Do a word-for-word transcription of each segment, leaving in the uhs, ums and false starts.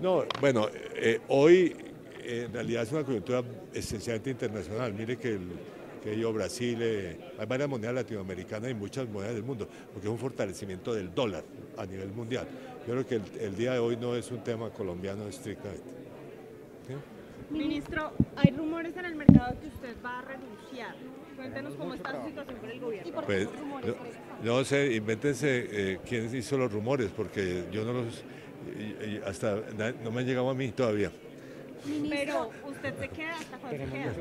No, bueno, eh, hoy eh, en realidad es una coyuntura esencialmente internacional. Mire que, el, que yo, Brasil, eh, hay varias monedas latinoamericanas y muchas monedas del mundo, porque es un fortalecimiento del dólar a nivel mundial. Yo creo que el, el día de hoy no es un tema colombiano estrictamente. ¿Sí? Ministro, hay rumores en el mercado que usted va a renunciar. Cuéntenos cómo está su situación con el gobierno. Pues, no, no sé, invéntense eh, quién hizo los rumores, porque yo no los, y, y hasta no me han llegado a mí todavía. Pero usted se queda hasta cuándo se queda.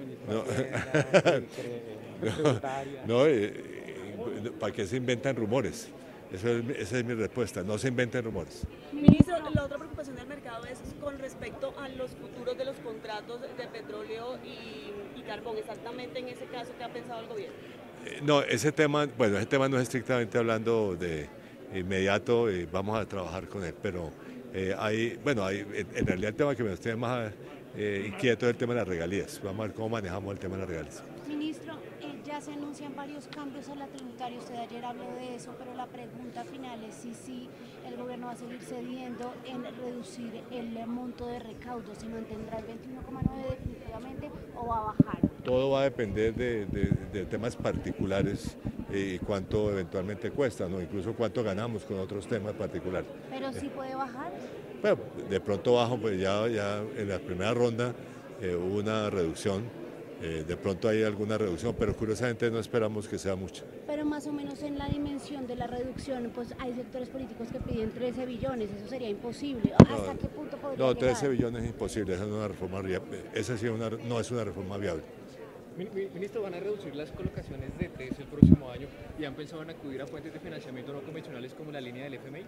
No, no, no eh, eh, ¿para qué se inventan rumores? Eso es, esa es mi respuesta, no se inventen rumores. Ministro, la otra preocupación del mercado es con respecto a los futuros de los contratos de petróleo y, y carbón. Exactamente en ese caso, ¿qué ha pensado el gobierno? Eh, no, ese tema, bueno, ese tema no es estrictamente hablando de inmediato, eh, vamos a trabajar con él, pero eh, hay, bueno, hay, en, en realidad el tema que me tiene más eh, inquieto es el tema de las regalías. Vamos a ver cómo manejamos el tema de las regalías. Ministro, eh, ya se anuncian varios cambios en la tributaria, usted ayer habló de eso, pero la pregunta final es si, si el gobierno va a seguir cediendo en reducir el monto de recaudo, si mantendrá el veintiuno coma nueve definitivamente o va a bajar. Todo va a depender de, de, de temas particulares y cuánto eventualmente cuesta, ¿no? Incluso cuánto ganamos con otros temas particulares. ¿Pero sí puede bajar? Bueno, de pronto bajo, pues ya, ya en la primera ronda eh, hubo una reducción, eh, de pronto hay alguna reducción, pero curiosamente no esperamos que sea mucha. Pero más o menos en la dimensión de la reducción, pues hay sectores políticos que piden trece billones, eso sería imposible. ¿Hasta no, qué punto podría No, llegar? trece billones es imposible, esa no es una reforma viable, esa sí una, no es una reforma viable. Ministro, ¿van a reducir las colocaciones de T E S el próximo año y han pensado en acudir a fuentes de financiamiento no convencionales como la línea del F M I?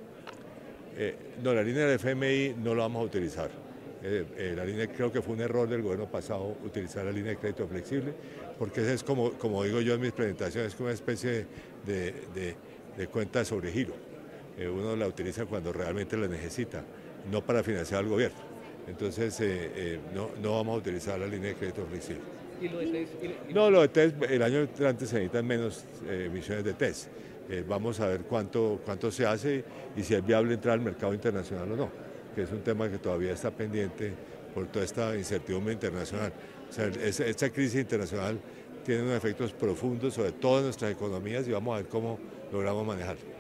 Eh, no, la línea del F M I no la vamos a utilizar. Eh, eh, la línea, creo que fue un error del gobierno pasado utilizar la línea de crédito flexible, porque esa es como, como digo yo en mis presentaciones, como una especie de, de, de cuenta sobre giro. Eh, uno la utiliza cuando realmente la necesita, no para financiar al gobierno. Entonces, eh, eh, no, no vamos a utilizar la línea de crédito flexible. ¿Y lo de T E S? ¿Y No, lo de T E S, el año entrante se necesitan menos eh, emisiones de T E S. Eh, vamos a ver cuánto, cuánto se hace y si es viable entrar al mercado internacional o no, que es un tema que todavía está pendiente por toda esta incertidumbre internacional. O sea, esta, esta crisis internacional tiene unos efectos profundos sobre todas nuestras economías y vamos a ver cómo logramos manejarlo.